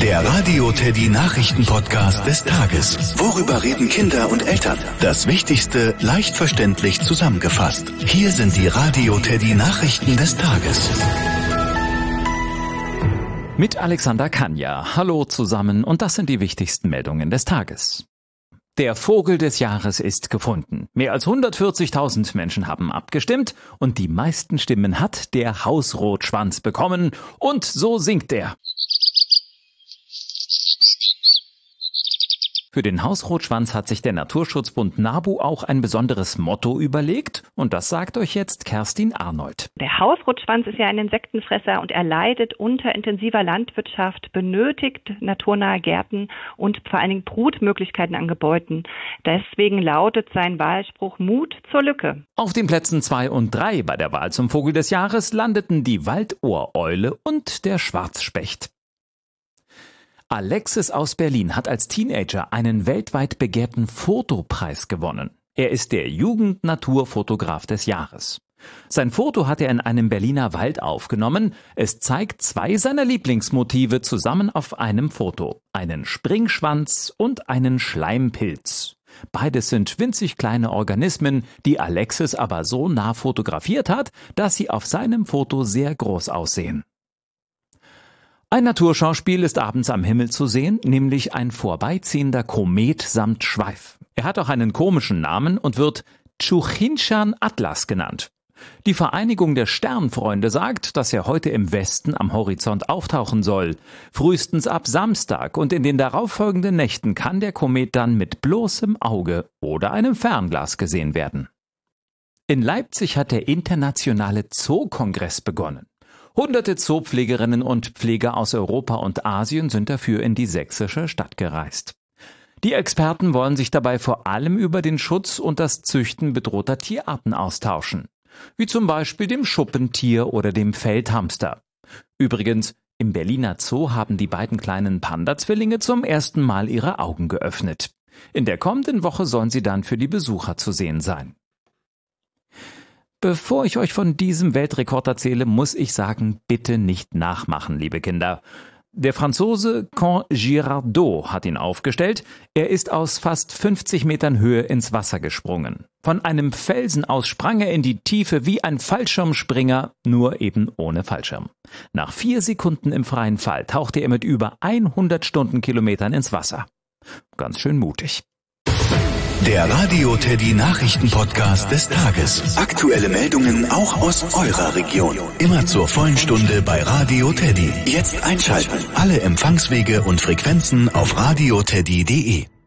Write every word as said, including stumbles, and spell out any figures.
Der Radio Teddy Nachrichten-Podcast des Tages. Worüber reden Kinder und Eltern? Das Wichtigste leicht verständlich zusammengefasst. Hier sind die Radio Teddy Nachrichten des Tages. Mit Alexander Kanja. Hallo zusammen und das sind die wichtigsten Meldungen des Tages. Der Vogel des Jahres ist gefunden. Mehr als hundertvierzigtausend Menschen haben abgestimmt und die meisten Stimmen hat der Hausrotschwanz bekommen und so singt er. Für den Hausrotschwanz hat sich der Naturschutzbund NABU auch ein besonderes Motto überlegt und das sagt euch jetzt Kerstin Arnold. Der Hausrotschwanz ist ja ein Insektenfresser und er leidet unter intensiver Landwirtschaft, benötigt naturnahe Gärten und vor allen Dingen Brutmöglichkeiten an Gebäuden. Deswegen lautet sein Wahlspruch Mut zur Lücke. Auf den Plätzen zwei und drei bei der Wahl zum Vogel des Jahres landeten die Waldohreule und der Schwarzspecht. Alexis aus Berlin hat als Teenager einen weltweit begehrten Fotopreis gewonnen. Er ist der Jugend-Naturfotograf des Jahres. Sein Foto hat er in einem Berliner Wald aufgenommen. Es zeigt zwei seiner Lieblingsmotive zusammen auf einem Foto. Einen Springschwanz und einen Schleimpilz. Beides sind winzig kleine Organismen, die Alexis aber so nah fotografiert hat, dass sie auf seinem Foto sehr groß aussehen. Ein Naturschauspiel ist abends am Himmel zu sehen, nämlich ein vorbeiziehender Komet samt Schweif. Er hat auch einen komischen Namen und wird Tschuchinshan Atlas genannt. Die Vereinigung der Sternfreunde sagt, dass er heute im Westen am Horizont auftauchen soll. Frühestens ab Samstag und in den darauffolgenden Nächten kann der Komet dann mit bloßem Auge oder einem Fernglas gesehen werden. In Leipzig hat der internationale Zookongress begonnen. Hunderte Zoopflegerinnen und Pfleger aus Europa und Asien sind dafür in die sächsische Stadt gereist. Die Experten wollen sich dabei vor allem über den Schutz und das Züchten bedrohter Tierarten austauschen, wie zum Beispiel dem Schuppentier oder dem Feldhamster. Übrigens, im Berliner Zoo haben die beiden kleinen Panda-Zwillinge zum ersten Mal ihre Augen geöffnet. In der kommenden Woche sollen sie dann für die Besucher zu sehen sein. Bevor ich euch von diesem Weltrekord erzähle, muss ich sagen, bitte nicht nachmachen, liebe Kinder. Der Franzose Con Girardot hat ihn aufgestellt. Er ist aus fast fünfzig Metern Höhe ins Wasser gesprungen. Von einem Felsen aus sprang er in die Tiefe wie ein Fallschirmspringer, nur eben ohne Fallschirm. Nach vier Sekunden im freien Fall tauchte er mit über hundert Stundenkilometern ins Wasser. Ganz schön mutig. Der Radio Teddy Nachrichten-Podcast des Tages. Aktuelle Meldungen auch aus eurer Region. Immer zur vollen Stunde bei Radio Teddy. Jetzt einschalten. Alle Empfangswege und Frequenzen auf radioteddy punkt de.